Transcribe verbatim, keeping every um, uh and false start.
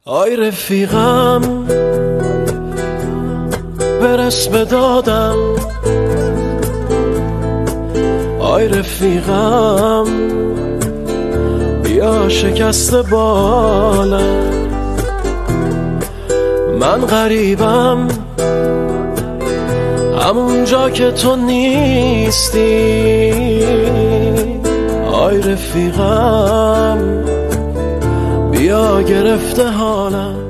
آی رفیقم برس به دادم، آی رفیقم بیا شکست بالم. من غریبم همونجا که تو نیستی، آی رفیقم بیا گرفته حالم.